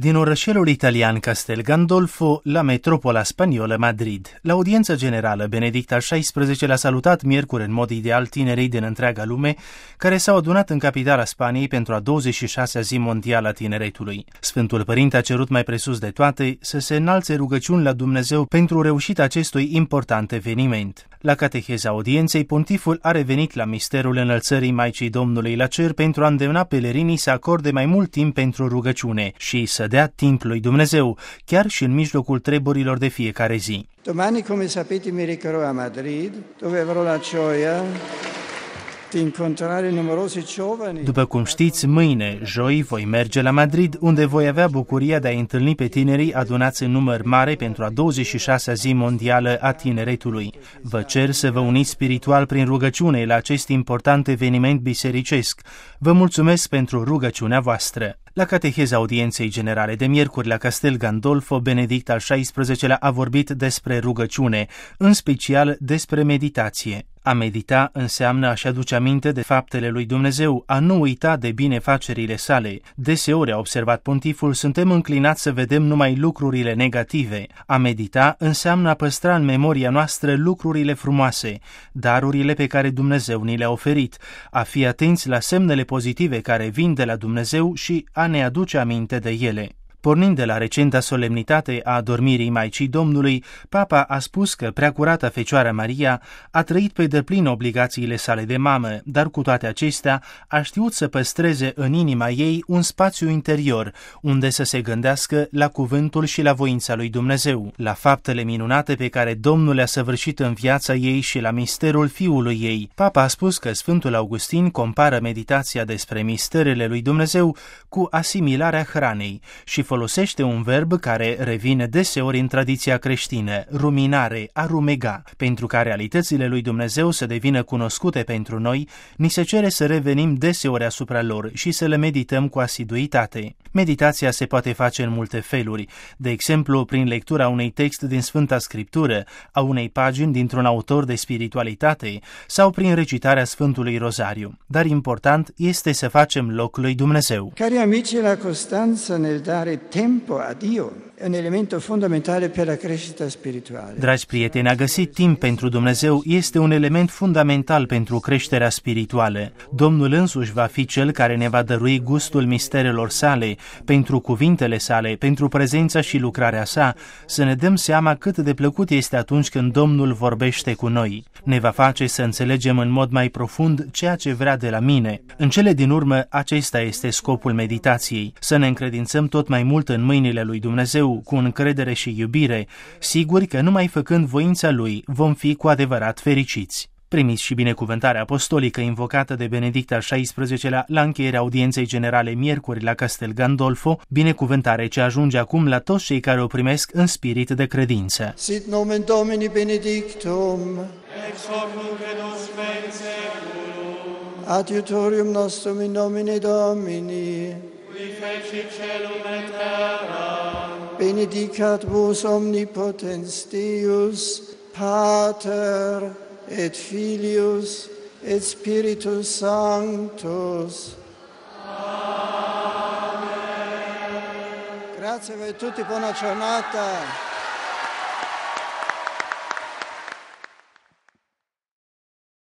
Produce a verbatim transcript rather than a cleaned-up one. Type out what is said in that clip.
din orășelul italian Castel Gandolfo la metropola spaniolă Madrid. La audiența generală, Benedict al șaisprezecelea a salutat miercuri în mod ideal tinerii din întreaga lume care s-au adunat în capitala Spaniei pentru a douăzeci și șasea zi mondială a tineretului. Sfântul Părinte a cerut mai presus de toate să se înalțe rugăciuni la Dumnezeu pentru reușita acestui important eveniment. La cateheza audienței, pontiful a revenit la misterul înălțării Maicii Domnului la cer pentru a îndemna pelerinii să acorde mai mult timp pentru rugăciune și să dea timp lui Dumnezeu, chiar și în mijlocul treburilor de fiecare zi. Domani, come sapete, mi recherò a Madrid, dove avrò la gioia di incontrare numerosi giovani. După cum știți, mâine, joi, voi merge la Madrid, unde voi avea bucuria de a întâlni pe tinerii adunați în număr mare pentru a douăzeci și șasea zi mondială a tineretului. Vă cer să vă uniți spiritual prin rugăciune la acest important eveniment bisericesc. Vă mulțumesc pentru rugăciunea voastră. La cateheza audienței generale de miercuri la Castel Gandolfo, Benedict al șaisprezecelea a vorbit despre rugăciune, în special despre meditație. A medita înseamnă a-și aduce aminte de faptele lui Dumnezeu, a nu uita de binefacerile sale. Deseori, a observat pontiful, suntem înclinați să vedem numai lucrurile negative. A medita înseamnă a păstra în memoria noastră lucrurile frumoase, darurile pe care Dumnezeu ni le-a oferit, a fi atenți la semnele pozitive care vin de la Dumnezeu și a ne aduce aminte de ele. Pornind de la recenta solemnitate a adormirii Maicii Domnului, Papa a spus că Preacurata Fecioară Maria a trăit pe deplin obligațiile sale de mamă, dar cu toate acestea a știut să păstreze în inima ei un spațiu interior, unde să se gândească la cuvântul și la voința lui Dumnezeu, la faptele minunate pe care Domnul le-a săvârșit în viața ei și la misterul Fiului ei. Papa a spus că Sfântul Augustin compară meditația despre misterele lui Dumnezeu cu asimilarea hranei și folosește un verb care revine deseori în tradiția creștină, ruminare, a rumega. Pentru ca realitățile lui Dumnezeu să devină cunoscute pentru noi, ni se cere să revenim deseori asupra lor și să le medităm cu asiduitate. Meditația se poate face în multe feluri, de exemplu prin lectura unui text din Sfânta Scriptură, a unei pagini dintr-un autor de spiritualitate sau prin recitarea Sfântului Rozariu. Dar important este să facem loc lui Dumnezeu. Cari amici, la costanza nel dare tempo a Dio è un elemento fondamentale per la crescita spirituale. Dragi prieteni, a găsit timp pentru Dumnezeu este un element fundamental pentru creșterea spirituală. Domnul însuși va fi cel care ne va dărui gustul misterelor sale, pentru cuvintele sale, pentru prezența și lucrarea sa, să ne dăm seama cât de plăcut este atunci când Domnul vorbește cu noi. Ne va face să înțelegem în mod mai profund ceea ce vrea de la mine. În cele din urmă, acesta este scopul meditației, să ne încredințăm tot mai mult în mâinile lui Dumnezeu, cu încredere și iubire, siguri că numai făcând voința Lui vom fi cu adevărat fericiți. Primiți și binecuvântarea apostolică invocată de Benedict al șaisprezecelea la încheierea audienței generale miercuri la Castel Gandolfo, binecuvântare ce ajunge acum la toți cei care o primesc în spirit de credință. Sit nomen Domini benedictum, ex hoc nunc et usque in seculum, adiutorium nostrum in nomine Domini, qui fecit caelum et terram, benedicat vos omnipotens Deus, Pater et Filius et Spiritus Sanctus. Amen. Grazie a voi tutti, buona giornata.